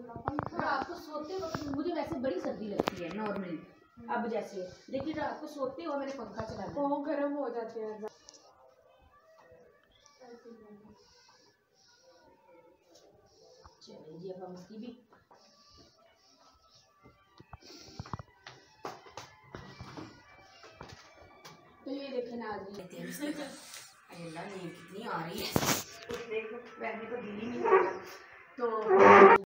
रात को सोते वक्त मुझे वैसे बड़ी सर्दी लगती है नॉर्मली। अब जैसे लेकिन रात को सोते हुए मैंने पंखा चला दिया, वो गर्म हो जाते हैं। चलिए जी अब हम इसकी भी तो ये देखे ना आज अल्लाह नींद कितनी आ रही है, उठने को बैठने को दिल ही नहीं कर रहा। तो